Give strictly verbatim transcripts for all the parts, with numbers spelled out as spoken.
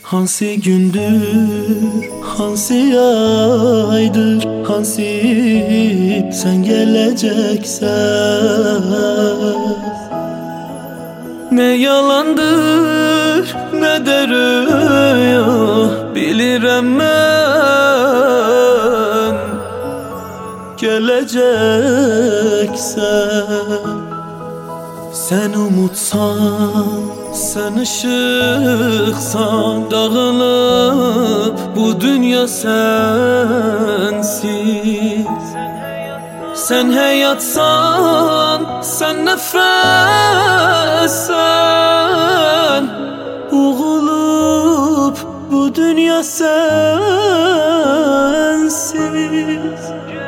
Hansı gündür, hansı aydır, hansı sen geleceksen. Ne yalandır, ne de rüya bilirəm mən. Geleceksen. Sen umutsan, sen ışıksan, dağılıp bu dünya sensiz. Sen hayatsan, sen nefessen, boğulup bu dünya sensiz.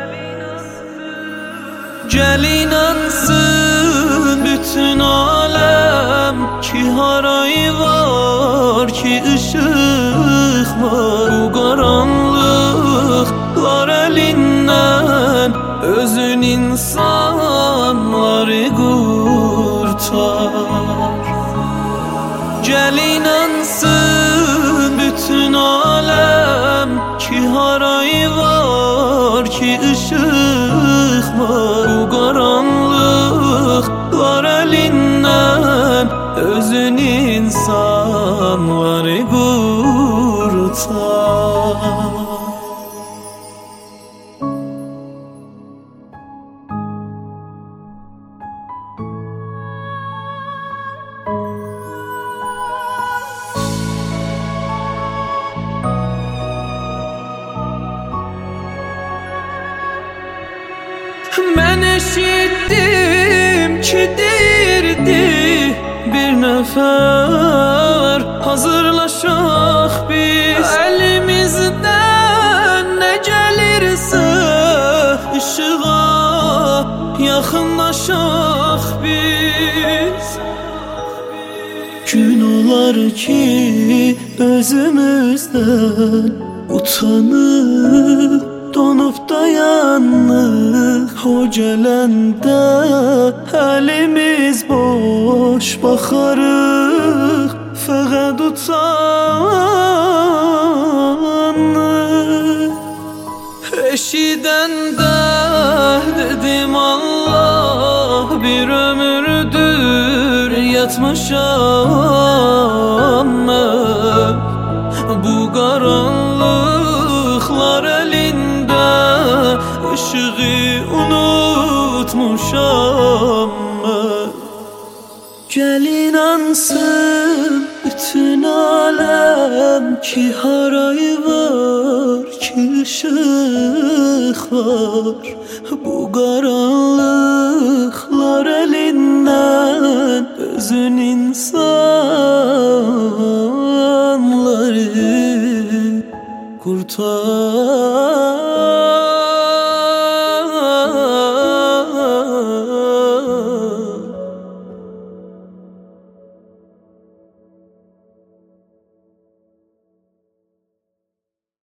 Gel inansın bütün alem ki haray var, ki ışık var. Bu karanlıklar elinden özün insanları kurtar. Gel inansın bütün alem ki haray var, ki ışık var. Bu karanlıklar elinden özün insanları kurtar. Ben eşittim ki dirdi bir nefer, hazırlaşak biz. Elimizden ne gelirse ışığa yakınlaşak biz. Gün olar ki özümüzden utanıp donup dayanık. O gelende elimiz boş bakarıq, fəqət utanıq. Eşidəndə dedim Allah, bir ömürdür yatmışam mən. Bu qaranlıqlar elində ışığı unutmuşam mən. Gel inansın bütün alem ki haray var, ki ışık var. Bu karanlıklar elinden özün insanları kurtar.